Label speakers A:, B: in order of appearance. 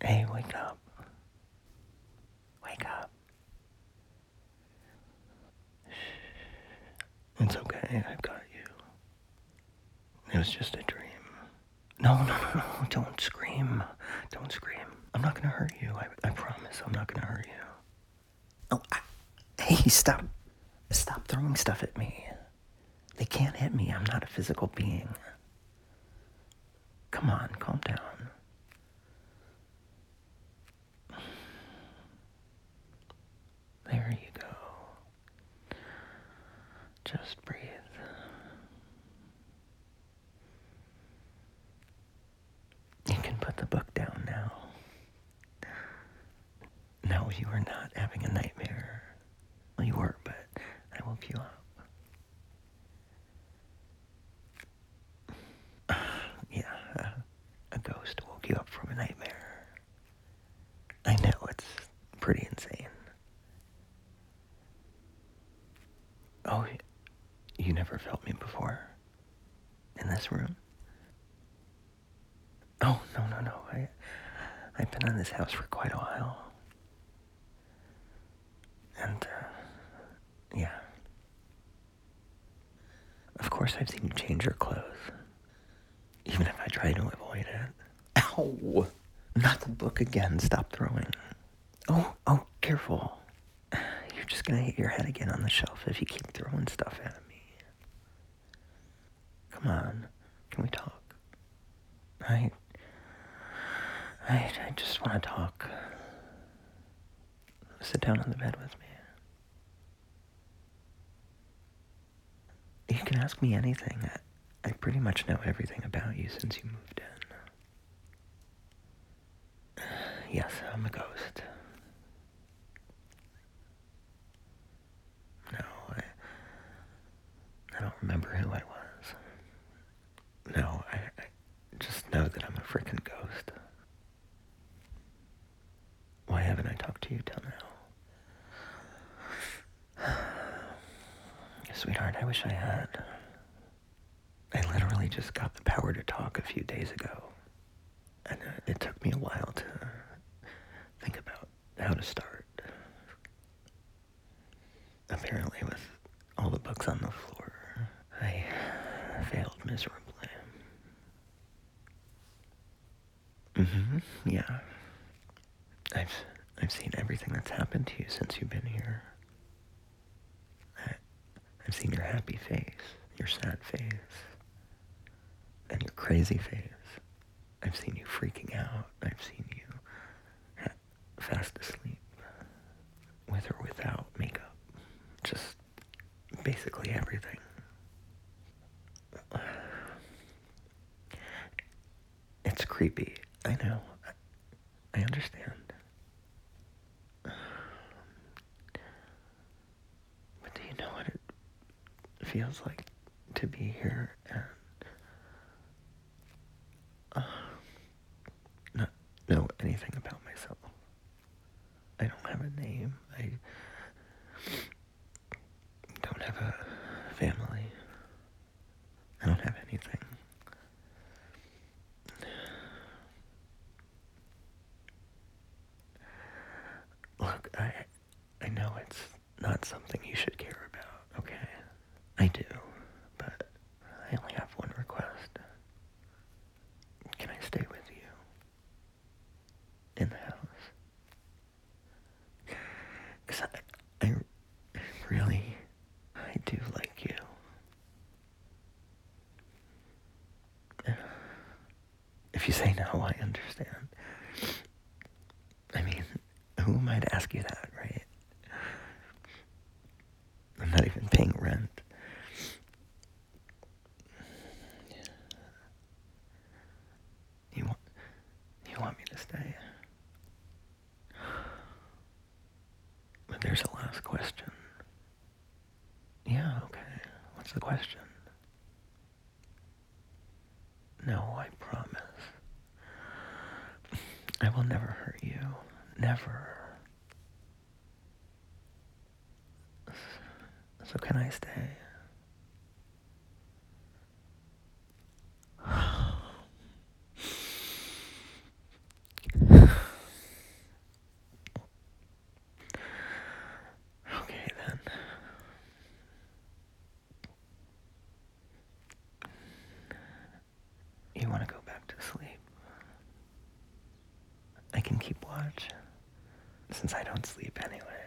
A: Hey, wake up. Wake up. It's okay, I've got you. It was just a dream. No, don't scream. Don't scream. I'm not gonna hurt you. I promise I'm not gonna hurt you. Oh, hey, stop. Stop throwing stuff at me. They can't hit me. I'm not a physical being. Come on, calm down. There you go. Just breathe. You can put the book down now. No, you are not having a nightmare. Well, you were, but I woke you up. Yeah, a ghost woke you up from a nightmare. I know, it's pretty insane. Oh, you never felt me before? In this room? Oh, no. I've been in this house for quite a while. And, yeah. Of course I've seen you change your clothes. Even if I try to avoid it. Ow! Not the book again. Stop throwing. Oh, careful. You're just gonna hit your head again on the shelf if you keep throwing stuff at me. Come on. Can we talk? I just want to talk. Sit down on the bed with me. You can ask me anything. I pretty much know everything about you since you moved in. Yes, I'm a ghost. No, I don't remember who I was. No, I just know that I'm a frickin' ghost. Why haven't I talked to you till now? Sweetheart, I wish I had. I literally just got the power to talk a few days ago. And it took me a while to think about how to start. Apparently, with all the books on the floor, I failed miserably. Yeah. I've seen everything that's happened to you since you've been here. I've seen your happy face, your sad face, and your crazy face. I've seen you freaking out. I've seen you fast asleep, with or without makeup. Just basically everything. It's creepy. I know. I understand. But do you know what it feels like to be here and not know anything about myself? I don't have a name. I don't have a family. I don't have anything. Look, I know it's not something you should care about, okay? I do, but I only have one request. Can I stay with you? In the house? Because I really, I do like you. If you say no, I understand. I mean, who am I to ask you that, right? I'm not even paying rent. You want me to stay? But there's a last question. Yeah, okay. What's the question? No, I promise. I will never hurt you. Never. So can I stay? can keep watch. Since I don't sleep anyway.